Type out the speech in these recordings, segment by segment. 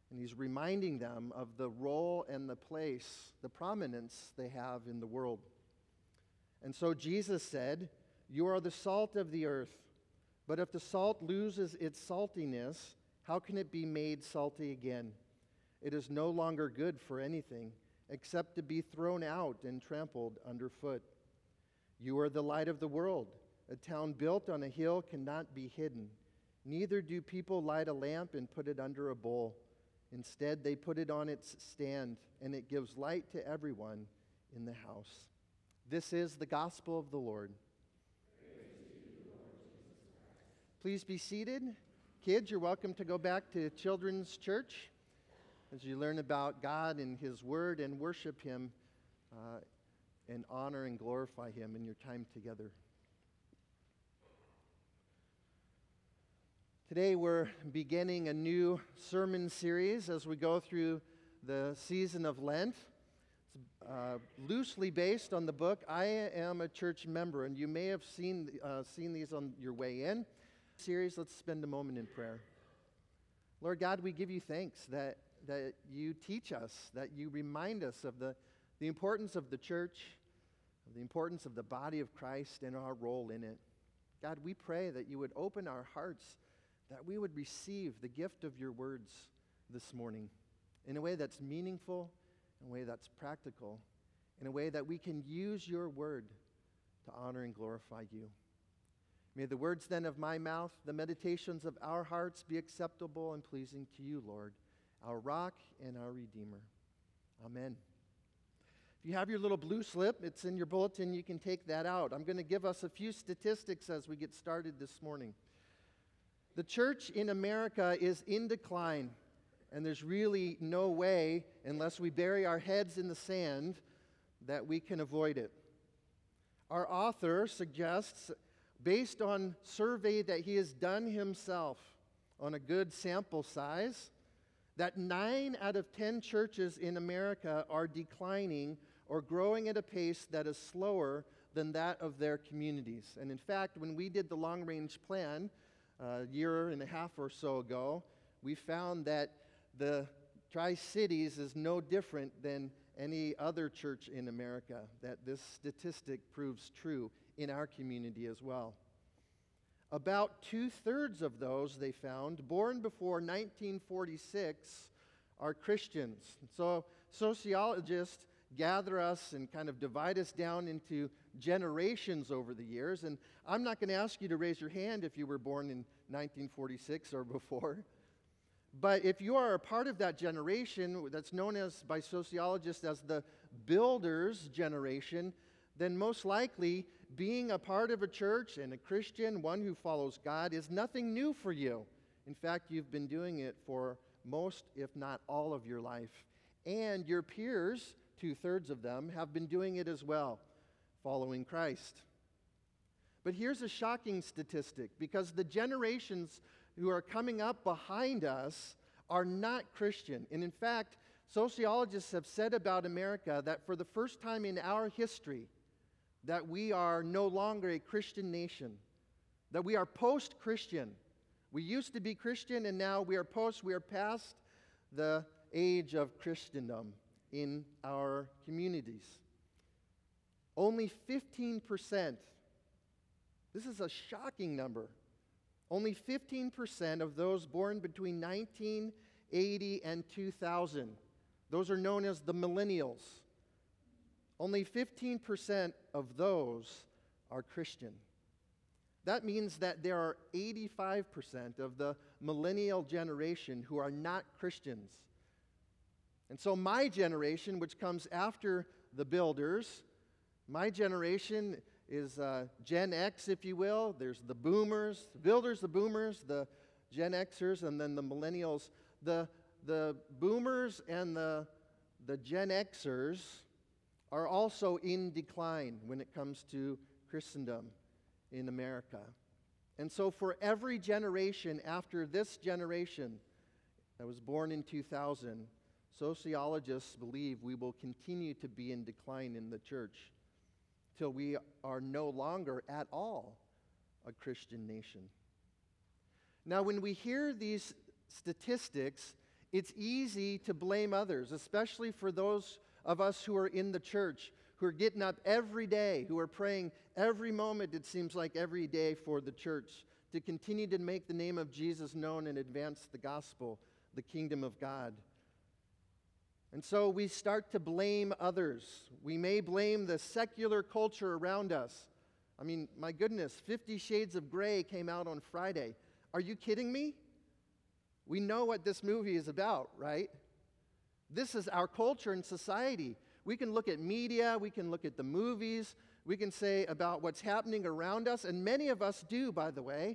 And he's reminding them of the role and the place, the prominence they have in the world. And so Jesus said, "You are the salt of the earth. But if the salt loses its saltiness, how can it be made salty again? It is no longer good for anything except to be thrown out and trampled underfoot. You are the light of the world. A town built on a hill cannot be hidden. Neither do people light a lamp and put it under a bowl. Instead, they put it on its stand, and it gives light to everyone in the house." This is the gospel of the Lord. Please be seated. Kids, you're welcome to go back to Children's Church as you learn about God and His Word and worship Him and honor and glorify Him in your time together. Today we're beginning a new sermon series as we go through the season of Lent. It's loosely based on the book I Am a Church Member, and you may have seen these on your way in. Series, let's spend a moment in prayer. Lord God, we give you thanks that you teach us, that you remind us of the importance of the church, of the importance of the body of Christ and our role in it. God, we pray that you would open our hearts, that we would receive the gift of your words this morning in a way that's meaningful, in a way that's practical, in a way that we can use your word to honor and glorify you. May the words then of my mouth, the meditations of our hearts be acceptable and pleasing to you, Lord, our rock and our Redeemer. Amen. If you have your little blue slip, it's in your bulletin, you can take that out. I'm going to give us a few statistics as we get started this morning. The church in America is in decline, and there's really no way, unless we bury our heads in the sand, that we can avoid it. Our author suggests, based on survey that he has done himself on a good sample size, that 9 out of 10 churches in America are declining or growing at a pace that is slower than that of their communities. And in fact, when we did the long-range plan a year and a half or so ago, we found that the Tri-Cities is no different than any other church in America, that this statistic proves true in our community as well. About 2/3 of those, they found, born before 1946 are Christians. So sociologists gather us and kind of divide us down into generations over the years. And I'm not going to ask you to raise your hand if you were born in 1946 or before. But if you are a part of that generation that's known as by sociologists as the builders generation, then most likely being a part of a church and a Christian, one who follows God, is nothing new for you. In fact, you've been doing it for most, if not all, of your life. And your peers, 2/3 of them, have been doing it as well, following Christ. But here's a shocking statistic, because the generations who are coming up behind us are not Christian. And in fact, sociologists have said about America that for the first time in our history, that we are no longer a Christian nation, that we are post-Christian. We used to be Christian, and now we are past the age of Christendom in our communities. Only 15%, this is a shocking number, only 15% of those born between 1980 and 2000, those are known as the millennials, only 15% of those are Christian. That means that there are 85% of the millennial generation who are not Christians. And so my generation, which comes after the builders, my generation is Gen X, if you will. There's the boomers, the builders, the boomers, the Gen Xers, and then the millennials. The boomers and the Gen Xers are also in decline when it comes to Christendom in America. And so for every generation after this generation that was born in 2000, sociologists believe we will continue to be in decline in the church till we are no longer at all a Christian nation. Now, when we hear these statistics, It's easy to blame others, especially for those of us who are in the church, who are getting up every day, who are praying every moment, it seems like every day, for the church, to continue to make the name of Jesus known and advance the gospel, the kingdom of God. And so we start to blame others. We may blame the secular culture around us. I mean, my goodness, 50 Shades of Grey came out on Friday. Are you kidding me? We know what this movie is about, right? This is our culture and society. We can look at media, we can look at the movies, we can say about what's happening around us, and many of us do, by the way.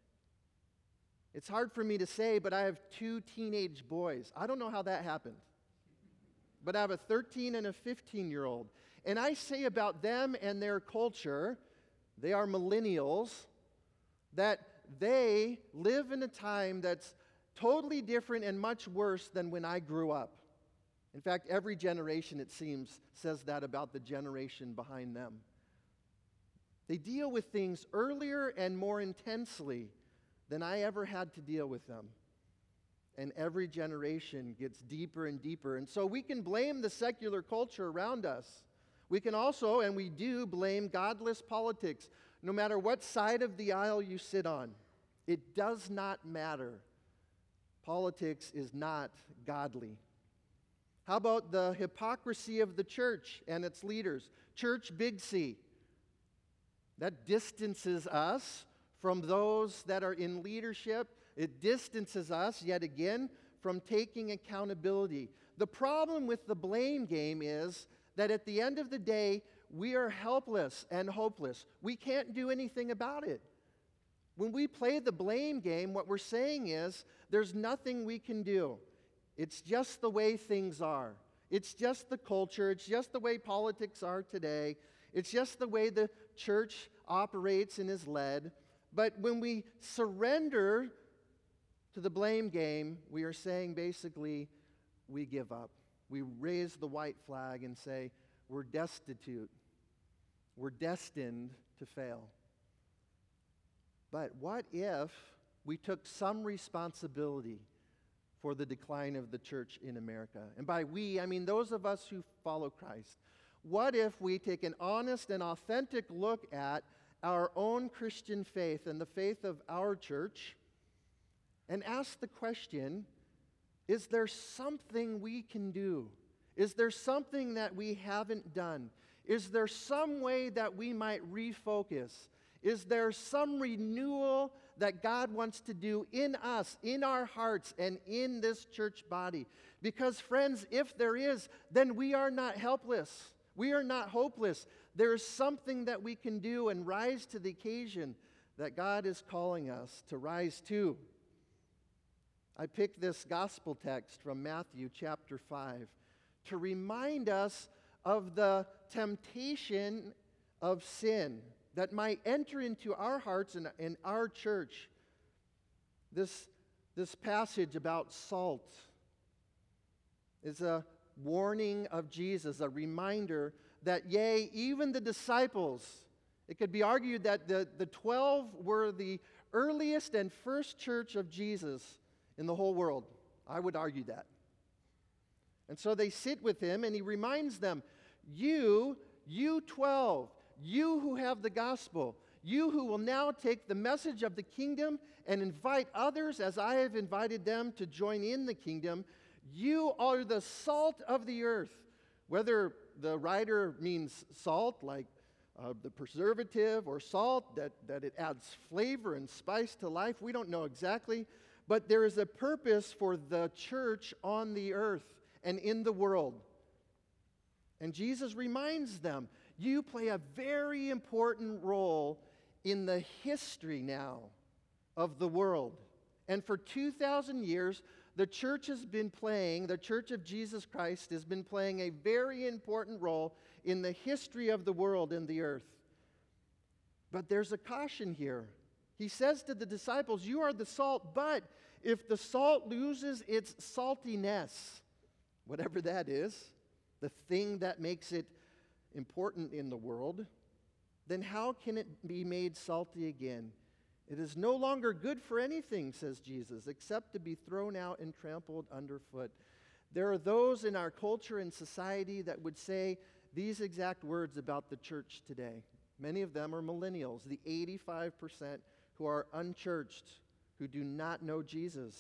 It's hard for me to say, but I have 2 teenage boys. I don't know how that happened. But I have a 13 and a 15-year-old. And I say about them and their culture, they are millennials, that they live in a time that's totally different and much worse than when I grew up. In fact, every generation, it seems, says that about the generation behind them. They deal with things earlier and more intensely than I ever had to deal with them. And every generation gets deeper and deeper. And so we can blame the secular culture around us. We can also, and we do, blame godless politics, no matter what side of the aisle you sit on. It does not matter. Politics is not godly. How about the hypocrisy of the church and its leaders? Church, big C. That distances us from those that are in leadership. It distances us, yet again, from taking accountability. The problem with the blame game is that at the end of the day, we are helpless and hopeless. We can't do anything about it. When we play the blame game, what we're saying is there's nothing we can do. It's just the way things are. It's just the culture. It's just the way politics are today. It's just the way the church operates and is led. But when we surrender to the blame game, we are saying basically we give up. We raise the white flag and say we're destitute. We're destined to fail. But what if we took some responsibility for the decline of the church in America? And by we, I mean those of us who follow Christ. What if we take an honest and authentic look at our own Christian faith and the faith of our church and ask the question, is there something we can do? Is there something that we haven't done? Is there some way that we might refocus? Is there some renewal that God wants to do in us, in our hearts, and in this church body? Because, friends, if there is, then we are not helpless. We are not hopeless. There is something that we can do and rise to the occasion that God is calling us to rise to. I picked this gospel text from Matthew chapter 5 to remind us of the temptation of sin that might enter into our hearts and our church. This passage about salt is a warning of Jesus, a reminder that, yea, even the disciples, it could be argued that the 12 were the earliest and first church of Jesus in the whole world. I would argue that. And so they sit with him and he reminds them, you 12, you who have the gospel, you who will now take the message of the kingdom and invite others as I have invited them to join in the kingdom, you are the salt of the earth. Whether the writer means salt, like the preservative, or salt, that it adds flavor and spice to life, we don't know exactly. But there is a purpose for the church on the earth and in the world. And Jesus reminds them, you play a very important role in the history now of the world. And for 2,000 years, the church of Jesus Christ has been playing a very important role in the history of the world and the earth. But there's a caution here. He says to the disciples, you are the salt, but if the salt loses its saltiness, whatever that is, the thing that makes it important in the world, then how can it be made salty again? It is no longer good for anything, says Jesus, except to be thrown out and trampled underfoot. There are those in our culture and society that would say these exact words about the church today. Many of them are millennials, the 85% who are unchurched, who do not know Jesus.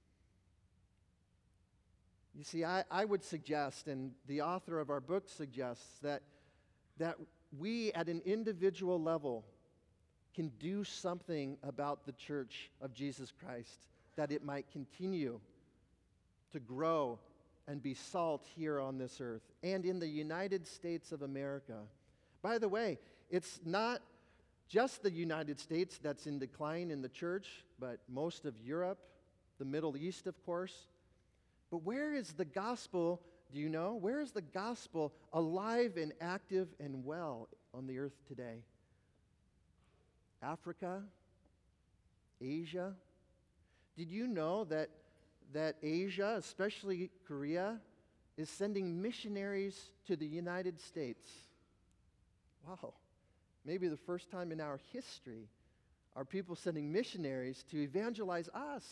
You see, I would suggest, and the author of our book suggests, that we at an individual level can do something about the church of Jesus Christ, that it might continue to grow and be salt here on this earth and in the United States of America. By the way, it's not just the United States that's in decline in the church, but most of Europe, the Middle East, of course. But where is the gospel, do you know? Where is the gospel alive and active and well on the earth today? Africa? Asia? Did you know that Asia, especially Korea, is sending missionaries to the United States? Wow. Maybe the first time in our history are people sending missionaries to evangelize us.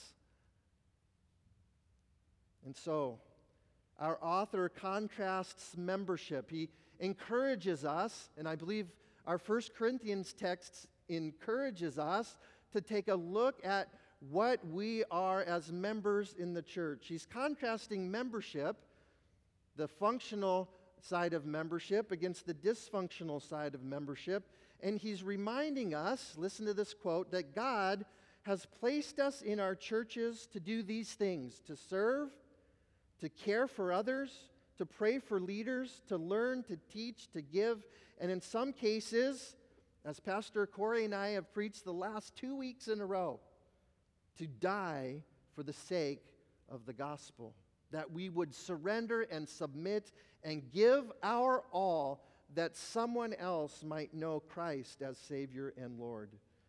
And so, our author contrasts membership. He encourages us, and I believe our 1 Corinthians text encourages us to take a look at what we are as members in the church. He's contrasting membership, the functional side of membership, against the dysfunctional side of membership. And he's reminding us, listen to this quote, that God has placed us in our churches to do these things: to serve, to care for others, to pray for leaders, to learn, to teach, to give, and in some cases, as Pastor Corey and I have preached the last 2 weeks in a row, to die for the sake of the gospel, that we would surrender and submit and give our all that someone else might know Christ as Savior and Lord.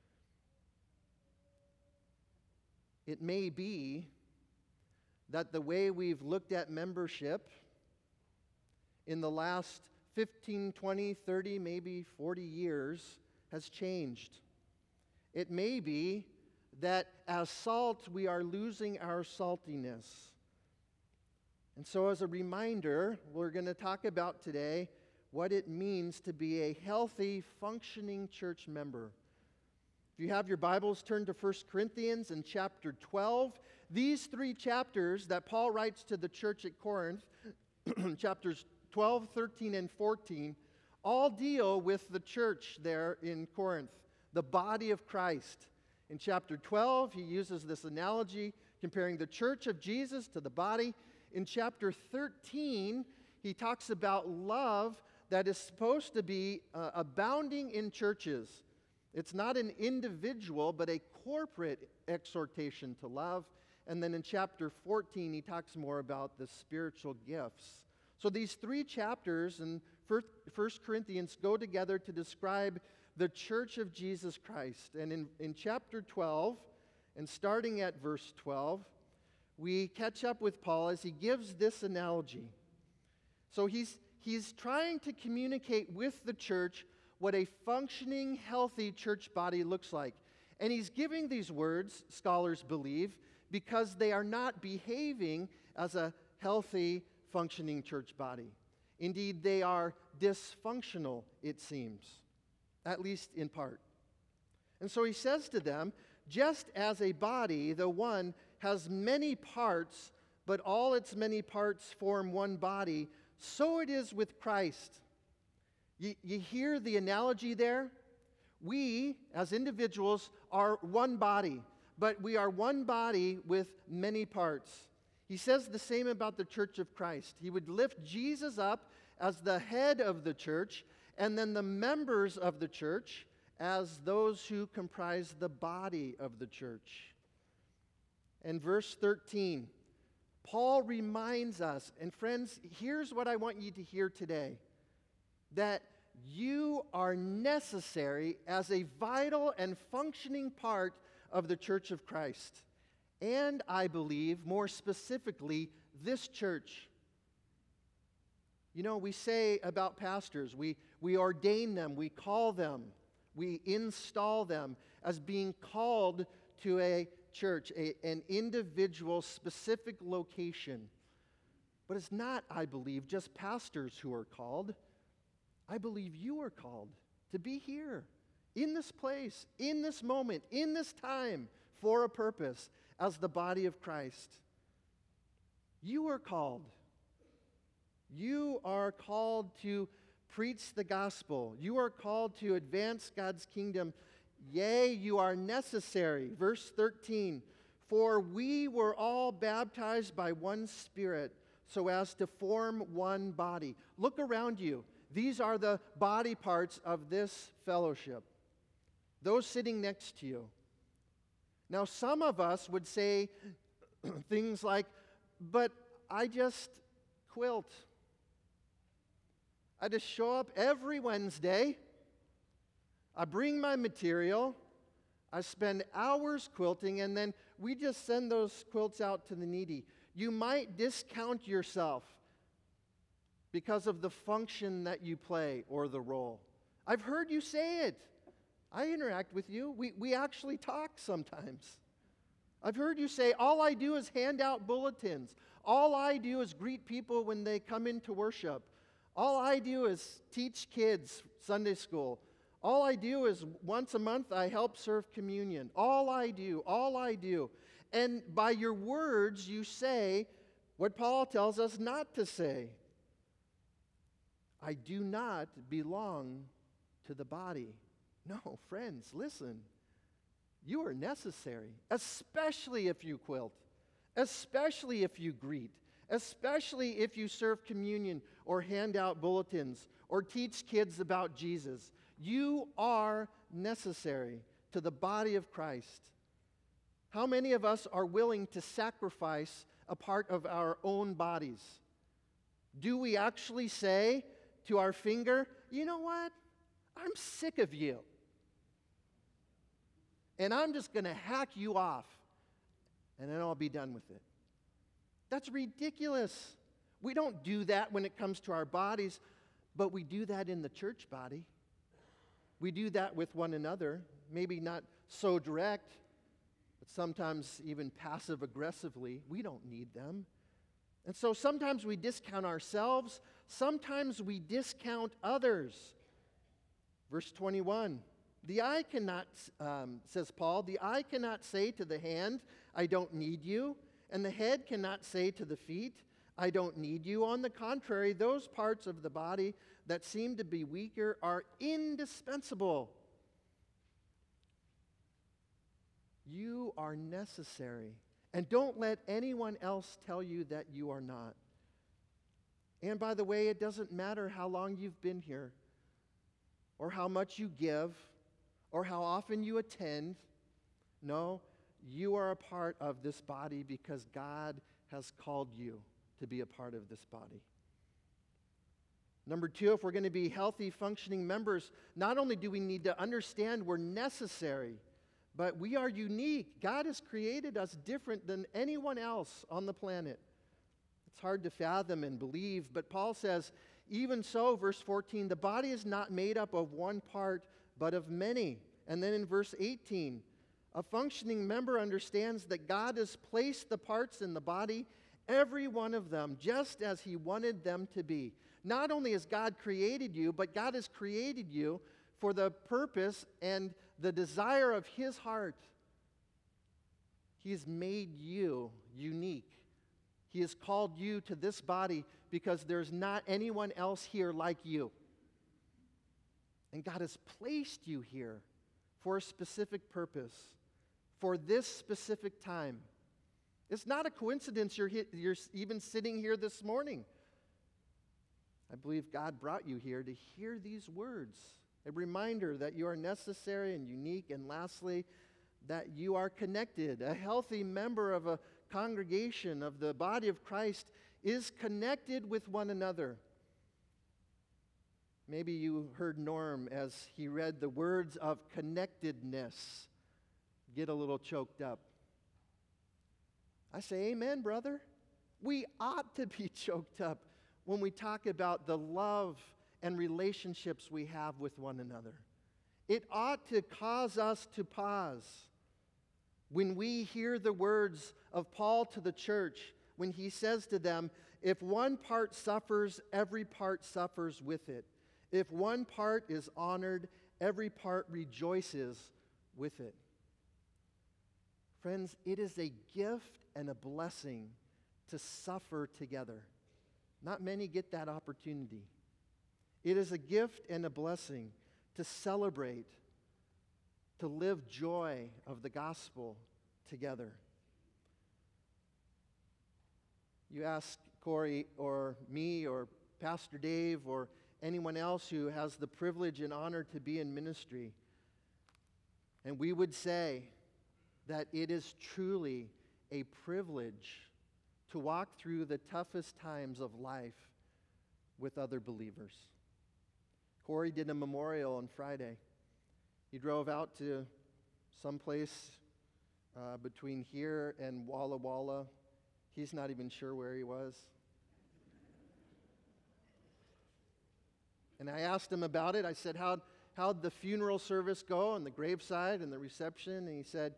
It may be that the way we've looked at membership in the last 15, 20, 30, maybe 40 years has changed. It may be that as salt, we are losing our saltiness. And so as a reminder, we're going to talk about today what it means to be a healthy, functioning church member. If you have your Bibles, turn to 1 Corinthians in chapter 12. These 3 chapters that Paul writes to the church at Corinth, chapters 12, 13, and 14, all deal with the church there in Corinth, the body of Christ. In chapter 12, he uses this analogy comparing the church of Jesus to the body. In chapter 13, he talks about love that is supposed to be abounding in churches. It's not an individual, but a corporate exhortation to love. And then in chapter 14, he talks more about the spiritual gifts. So these 3 chapters in 1 Corinthians go together to describe the church of Jesus Christ. And in chapter 12, and starting at verse 12, we catch up with Paul as he gives this analogy. So he's trying to communicate with the church what a functioning, healthy church body looks like. And he's giving these words, scholars believe, because they are not behaving as a healthy, functioning church body. Indeed, they are dysfunctional, it seems, at least in part. And so he says to them, just as a body, the one has many parts, but all its many parts form one body, so it is with Christ. You hear the analogy there? We, as individuals, are one body, but we are one body with many parts. He says the same about the church of Christ. He would lift Jesus up as the head of the church, and then the members of the church as those who comprise the body of the church. And verse 13, Paul reminds us, and friends, here's what I want you to hear today, that you are necessary as a vital and functioning part of the church of Christ. And I believe, more specifically, this church. You know, we say about pastors, we ordain them, we call them, we install them, as being called to a church, an individual, specific location. But it's not, I believe, just pastors who are called. I believe you are called to be here, in this place, in this moment, in this time, for a purpose, as the body of Christ. You are called. You are called to preach the gospel. You are called to advance God's kingdom. Yea, you are necessary. Verse 13, for we were all baptized by one Spirit, so as to form one body. Look around you. These are the body parts of this fellowship. Those sitting next to you. Now, some of us would say things like, but I just quilt. I just show up every Wednesday. I bring my material. I spend hours quilting, and then we just send those quilts out to the needy. You might discount yourself because of the function that you play or the role. I've heard you say it. I interact with you. We actually talk sometimes. I've heard you say, all I do is hand out bulletins. All I do is greet people when they come into worship. All I do is teach kids Sunday school. All I do is once a month I help serve communion. All I do. And by your words you say what Paul tells us not to say. I do not belong to the body. No, friends, listen. You are necessary, especially if you quilt, especially if you greet, especially if you serve communion or hand out bulletins or teach kids about Jesus. You are necessary to the body of Christ. How many of us are willing to sacrifice a part of our own bodies? Do we actually say to our finger, you know what? I'm sick of you. And I'm just going to hack you off, and then I'll be done with it. That's ridiculous. We don't do that when it comes to our bodies, but we do that in the church body. We do that with one another, maybe not so direct, but sometimes even passive-aggressively. We don't need them. And so sometimes we discount ourselves, sometimes we discount others. Verse 21, the eye cannot, says Paul, the eye cannot say to the hand, I don't need you, and the head cannot say to the feet, I don't need you. On the contrary, those parts of the body that seem to be weaker are indispensable. You are necessary. And don't let anyone else tell you that you are not. And by the way, it doesn't matter how long you've been here, or how much you give, or how often you attend. No, you are a part of this body because God has called you to be a part of this body. Number two, if we're going to be healthy, functioning members, not only do we need to understand we're necessary, but we are unique. God has created us different than anyone else on the planet. It's hard to fathom and believe, but Paul says, even so, verse 14, the body is not made up of one part, but of many. And then in verse 18, a functioning member understands that God has placed the parts in the body, every one of them, just as He wanted them to be. Not only has God created you, but God has created you for the purpose and the desire of His heart. He has made you unique. He has called you to this body because there's not anyone else here like you. And God has placed you here for a specific purpose, for this specific time. It's not a coincidence you're even sitting here this morning. I believe God brought you here to hear these words. A reminder that you are necessary and unique, and lastly, that you are connected. A healthy member of a congregation of the body of Christ is connected with one another. Maybe you heard Norm as he read the words of connectedness get a little choked up. I say, amen, brother. We ought to be choked up when we talk about the love and relationships we have with one another. It ought to cause us to pause when we hear the words of Paul to the church when he says to them, if one part suffers, every part suffers with it. If one part is honored, every part rejoices with it. Friends, it is a gift and a blessing to suffer together. Not many get that opportunity. It is a gift and a blessing to celebrate, to live joy of the gospel together. You ask Corey or me or Pastor Dave or anyone else who has the privilege and honor to be in ministry, and we would say that it is truly a privilege to walk through the toughest times of life with other believers. Corey did a memorial on Friday. He drove out to someplace between here and Walla Walla. He's not even sure where he was. And I asked him about it. I said, how'd the funeral service go and the graveside and the reception? And he said,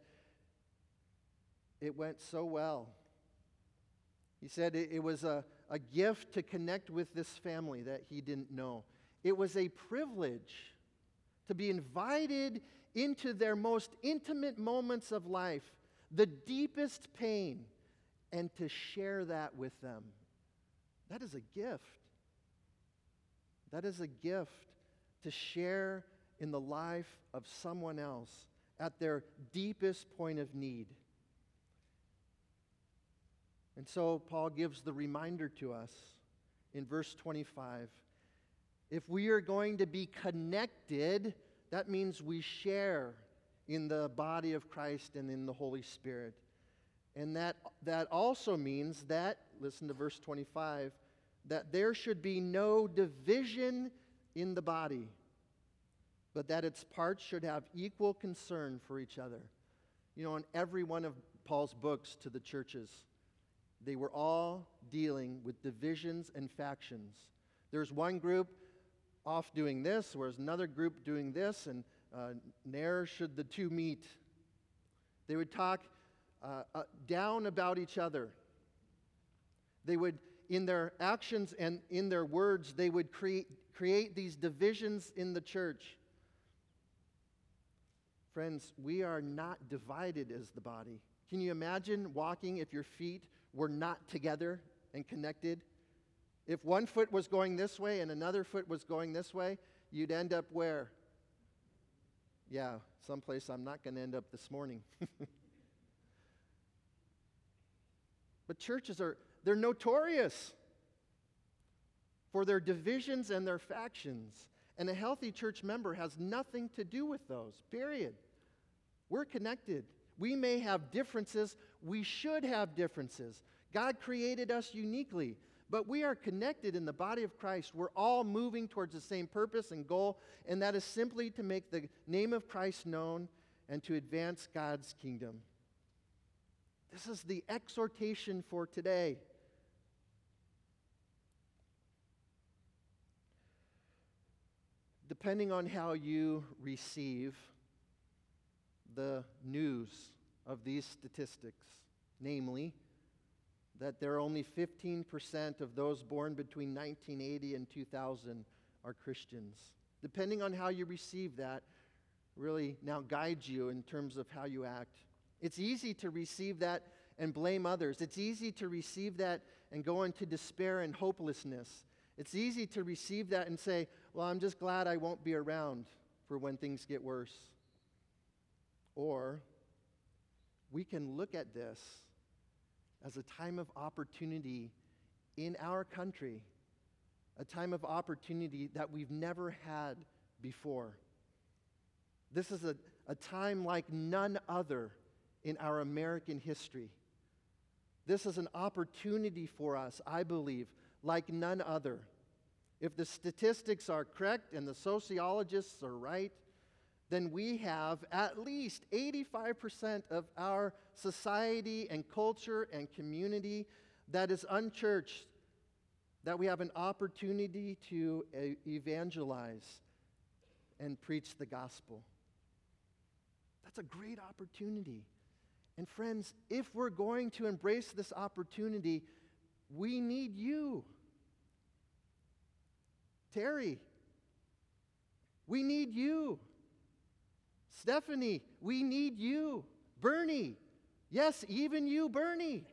it went so well. He said it was a gift to connect with this family that he didn't know. It was a privilege to be invited into their most intimate moments of life, the deepest pain, and to share that with them. That is a gift. That is a gift to share in the life of someone else at their deepest point of need. And so Paul gives the reminder to us in verse 25. If we are going to be connected, that means we share in the body of Christ and in the Holy Spirit. And that also means that, listen to verse 25, that there should be no division in the body, but that its parts should have equal concern for each other. You know, in every one of Paul's books to the churches, they were all dealing with divisions and factions. There's one group off doing this, whereas another group doing this, and ne'er should the two meet. They would talk down about each other. They would, in their actions and in their words, they would create these divisions in the church. Friends, we are not divided as the body. Can you imagine walking if your feet were not together and connected? If one foot was going this way and another foot was going this way, you'd end up where? Yeah, someplace I'm not going to end up this morning. But churches they're notorious for their divisions and their factions. And a healthy church member has nothing to do with those, period. We're connected. We may have differences. We should have differences. God created us uniquely, but we are connected in the body of Christ. We're all moving towards the same purpose and goal, and that is simply to make the name of Christ known and to advance God's kingdom. This is the exhortation for today. Depending on how you receive the news of these statistics, namely that there are only 15% of those born between 1980 and 2000 are Christians. Depending on how you receive that, really now guides you in terms of how you act. It's easy to receive that and blame others. It's easy to receive that and go into despair and hopelessness. It's easy to receive that and say, well, I'm just glad I won't be around for when things get worse. Or we can look at this as a time of opportunity in our country, a time of opportunity that we've never had before. This is a time like none other in our American history. This is an opportunity for us, I believe, like none other. If the statistics are correct and the sociologists are right, then we have at least 85% of our society and culture and community that is unchurched, that we have an opportunity to evangelize. and preach the gospel. That's a great opportunity. And friends, if we're going to embrace this opportunity, we need you. Terry, we need you. Stephanie, we need you. Bernie, yes, even you, Bernie.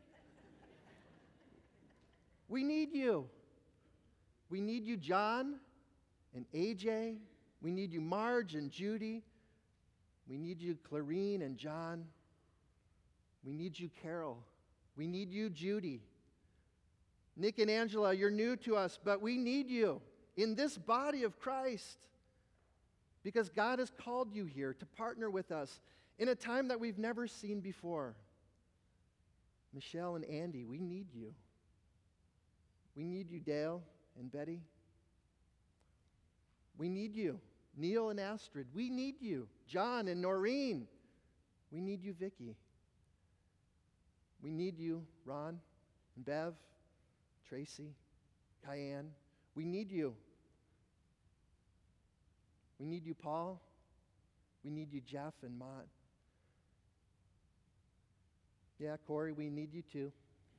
We need you. We need you, John and AJ. We need you, Marge and Judy. We need you, Clarine and John. We need you, Carol. We need you, Judy. Nick and Angela, you're new to us, but we need you in this body of Christ because God has called you here to partner with us in a time that we've never seen before. Michelle and Andy, we need you. We need you, Dale and Betty. We need you, Neil and Astrid. We need you, John and Noreen. We need you, Vicki. We need you, Ron and Bev, Tracy, Cayenne. We need you. We need you, Paul. We need you, Jeff and Mott. Yeah, Corey, we need you too.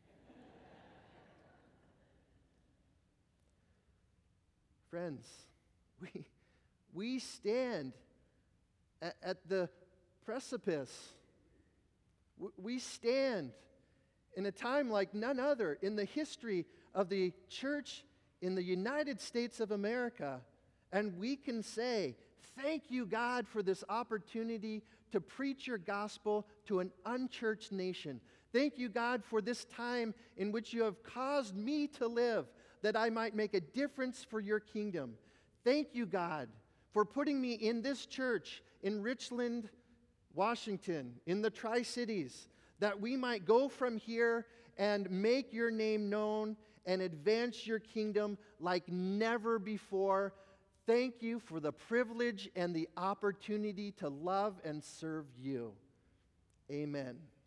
Friends, we stand at the precipice. We stand in a time like none other in the history of the church in the United States of America, and we can say, thank you, God, for this opportunity to preach your gospel to an unchurched nation. Thank you, God, for this time in which you have caused me to live, that I might make a difference for your kingdom. Thank you, God, for putting me in this church in Richland, Washington, in the Tri-Cities, that we might go from here and make your name known and advance your kingdom like never before. Thank you for the privilege and the opportunity to love and serve you. Amen.